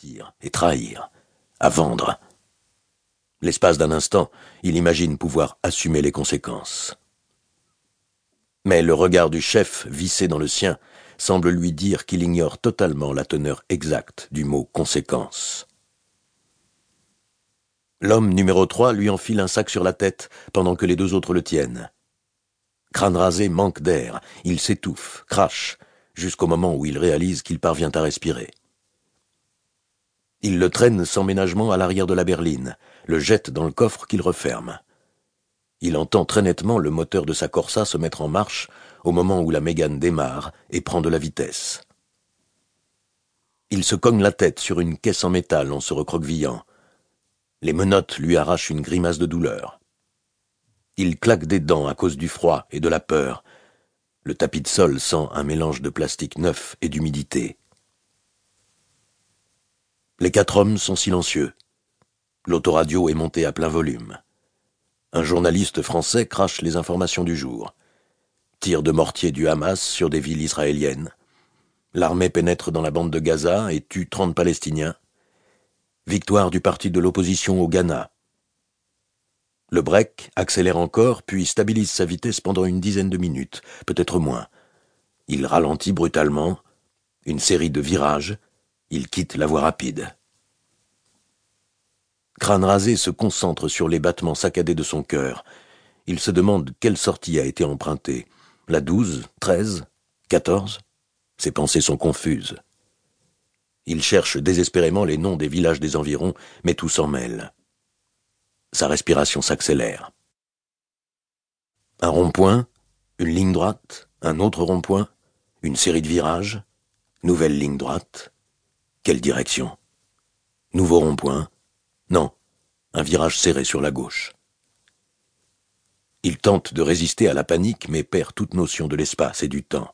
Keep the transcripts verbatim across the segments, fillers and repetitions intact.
mentir et trahir, à vendre. L'espace d'un instant, il imagine pouvoir assumer les conséquences. Mais le regard du chef, vissé dans le sien, semble lui dire qu'il ignore totalement la teneur exacte du mot « conséquence ». L'homme numéro trois lui enfile un sac sur la tête pendant que les deux autres le tiennent. Crâne rasé manque d'air, il s'étouffe, crache, jusqu'au moment où il réalise qu'il parvient à respirer. Il le traîne sans ménagement à l'arrière de la berline, le jette dans le coffre qu'il referme. Il entend très nettement le moteur de sa Corsa se mettre en marche au moment où la Mégane démarre et prend de la vitesse. Il se cogne la tête sur une caisse en métal en se recroquevillant. Les menottes lui arrachent une grimace de douleur. Il claque des dents à cause du froid et de la peur. Le tapis de sol sent un mélange de plastique neuf et d'humidité. Les quatre hommes sont silencieux. L'autoradio est montée à plein volume. Un journaliste français crache les informations du jour. Tir de mortier du Hamas sur des villes israéliennes. L'armée pénètre dans la bande de Gaza et tue trente Palestiniens. Victoire du parti de l'opposition au Ghana. Le break accélère encore, puis stabilise sa vitesse pendant une dizaine de minutes, peut-être moins. Il ralentit brutalement. Une série de virages. Il quitte la voie rapide. Crâne rasé se concentre sur les battements saccadés de son cœur. Il se demande quelle sortie a été empruntée. La douze, treize, quatorze. Ses pensées sont confuses. Il cherche désespérément les noms des villages des environs, mais tout s'en mêle. Sa respiration s'accélère. Un rond-point, une ligne droite, un autre rond-point, une série de virages, nouvelle ligne droite. Quelle direction? Nouveau rond-point. Non, un virage serré sur la gauche. Il tente de résister à la panique, mais perd toute notion de l'espace et du temps.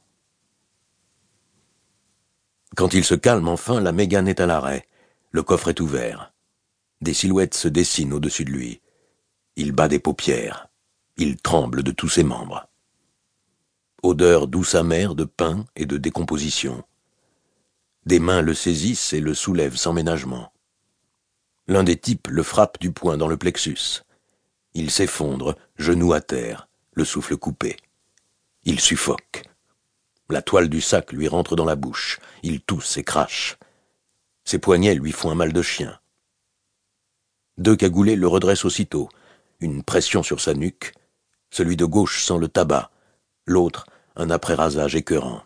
Quand il se calme enfin, la Mégane est à l'arrêt. Le coffre est ouvert. Des silhouettes se dessinent au-dessus de lui. Il bat des paupières. Il tremble de tous ses membres. Odeur douce amère de pain et de décomposition. Des mains le saisissent et le soulèvent sans ménagement. L'un des types le frappe du poing dans le plexus. Il s'effondre, genou à terre, le souffle coupé. Il suffoque. La toile du sac lui rentre dans la bouche. Il tousse et crache. Ses poignets lui font un mal de chien. Deux cagoulés le redressent aussitôt. Une pression sur sa nuque. Celui de gauche sent le tabac. L'autre, un après-rasage écœurant.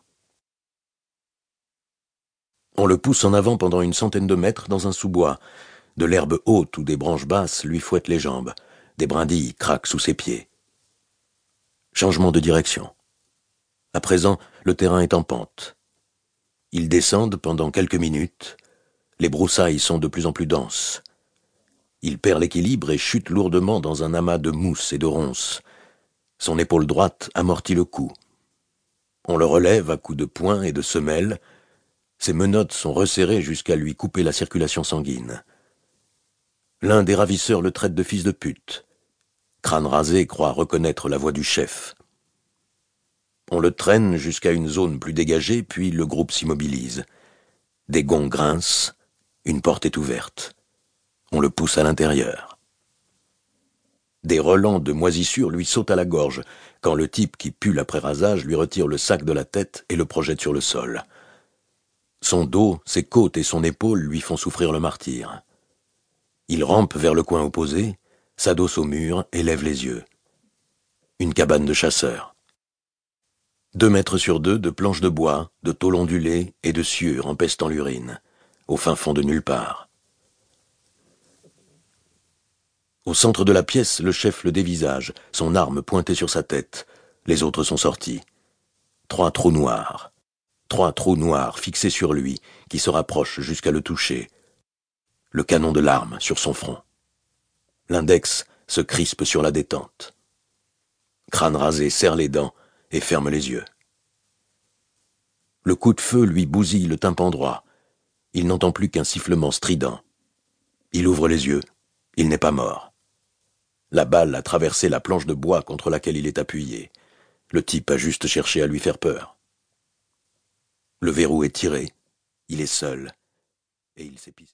On le pousse en avant pendant une centaine de mètres dans un sous-bois. De l'herbe haute ou des branches basses lui fouettent les jambes. Des brindilles craquent sous ses pieds. Changement de direction. À présent, le terrain est en pente. Ils descendent pendant quelques minutes. Les broussailles sont de plus en plus denses. Il perd l'équilibre et chute lourdement dans un amas de mousse et de ronces. Son épaule droite amortit le coup. On le relève à coups de poing et de semelle. Ses menottes sont resserrées jusqu'à lui couper la circulation sanguine. L'un des ravisseurs le traite de fils de pute. Crâne rasé croit reconnaître la voix du chef. On le traîne jusqu'à une zone plus dégagée, puis le groupe s'immobilise. Des gonds grincent, une porte est ouverte. On le pousse à l'intérieur. Des relents de moisissure lui sautent à la gorge, quand le type qui pue l'après-rasage lui retire le sac de la tête et le projette sur le sol. Son dos, ses côtes et son épaule lui font souffrir le martyre. Il rampe vers le coin opposé, s'adosse au mur et lève les yeux. Une cabane de chasseurs. Deux mètres sur deux de planches de bois, de tôles ondulées et de sciures empestant l'urine, au fin fond de nulle part. Au centre de la pièce, le chef le dévisage, son arme pointée sur sa tête. Les autres sont sortis. Trois trous noirs. Trois trous noirs fixés sur lui, qui se rapprochent jusqu'à le toucher. Le canon de l'arme sur son front. L'index se crispe sur la détente. Crâne rasé serre les dents et ferme les yeux. Le coup de feu lui bousille le tympan droit. Il n'entend plus qu'un sifflement strident. Il ouvre les yeux. Il n'est pas mort. La balle a traversé la planche de bois contre laquelle il est appuyé. Le type a juste cherché à lui faire peur. Le verrou est tiré. Il est seul. Et il s'épice.